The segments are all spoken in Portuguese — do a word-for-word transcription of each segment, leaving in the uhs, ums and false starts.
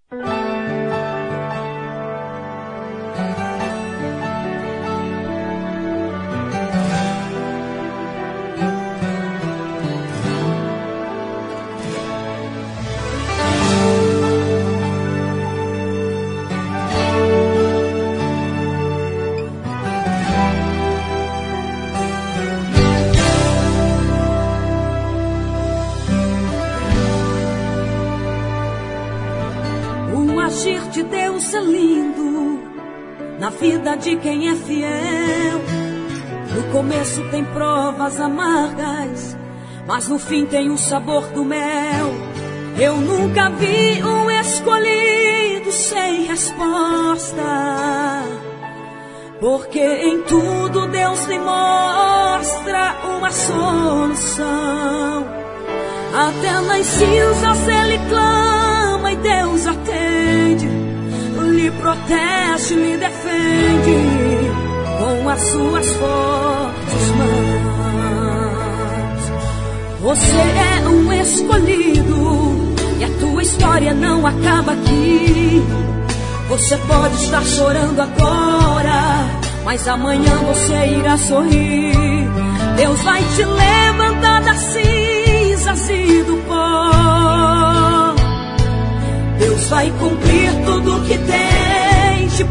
De Deus é lindo na vida de quem é fiel. No começo tem provas amargas, mas no fim tem o sabor do mel. Eu nunca vi um escolhido sem resposta, porque em tudo Deus lhe mostra uma solução. Até nas cinzas ele clama e Deus atende, lhe protege, lhe defende com as suas fortes mãos. Você é um escolhido e a tua história não acaba aqui. Você pode estar chorando agora, mas amanhã você irá sorrir. Deus vai te levantar das cinzas e do pó. Deus vai cumprir tudo que tem te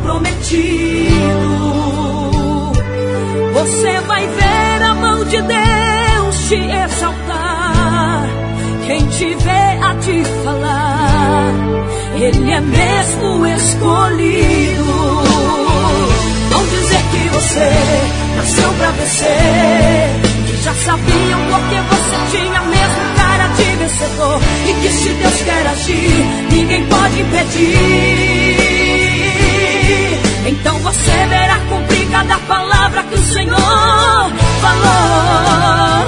prometido. Você vai ver a mão de Deus te exaltar. Quem te vê a te falar, Ele é mesmo escolhido. Vão dizer que você nasceu pra vencer, que já sabiam porque você tinha mesmo cara de vencedor, e que se Deus quer agir, ninguém pode impedir. Então você verá cumprir cada palavra que o Senhor falou.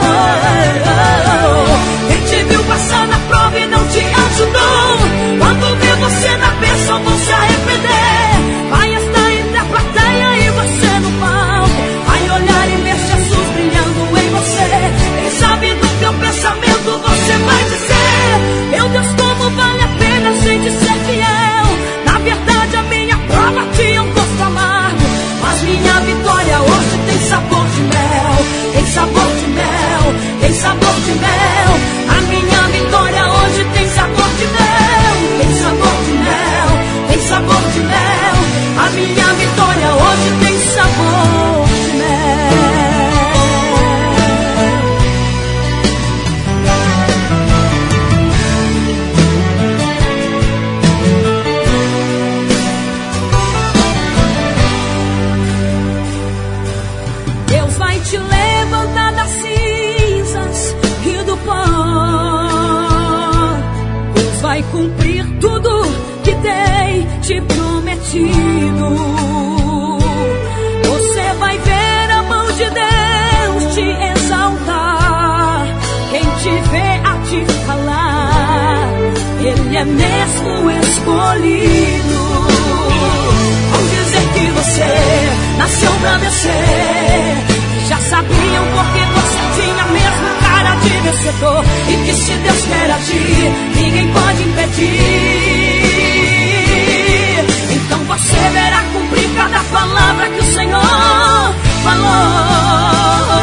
Quem te viu passar na prova e não te ajudou, quando vê você na bênção vão se arrepender. Vai estar entre a plateia e você no palco, vai olhar e ver Jesus brilhando em você. Quem sabe do teu pensamento você vai dizer: meu Deus, como vale a pena a gente ser fiel. Na verdade a minha prova tinha um gosto amargo, mas minha vitória hoje tem sabor de mel. Tem sabor de mel, tem sabor de mel. A minha vitória hoje tem sabor de mel. Tem sabor de mel, tem sabor de mel. A minha vitória hoje tem sabor de mel. Deus vai te levantar das cinzas e do pó. Deus vai cumprir tudo que tem te prometido. Você vai ver a mão de Deus te exaltar. Quem te vê a te falar, Ele é mesmo escolhido. Vão dizer que você nasceu pra vencer, que já sabiam porque você tinha mesmo cara de vencedor, e que se Deus quer agir, ninguém pode impedir. Então você verá cumprir cada palavra que o Senhor falou.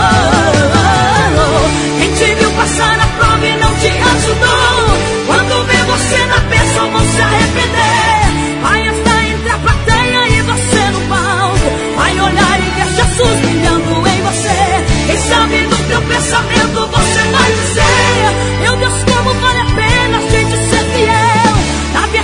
Quem te viu passar na prova e não te ajudou, quando vê você na bênção vão se arrepender. Vai estar entre a plateia e você no palco, vai olhar e ver Jesus brilhando em você. Quem sabe do teu pensamento você vai dizer: meu Deus, como vale a pena a gente ser fiel. Na verdade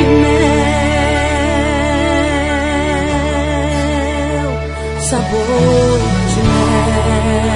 mel, sabor de mel.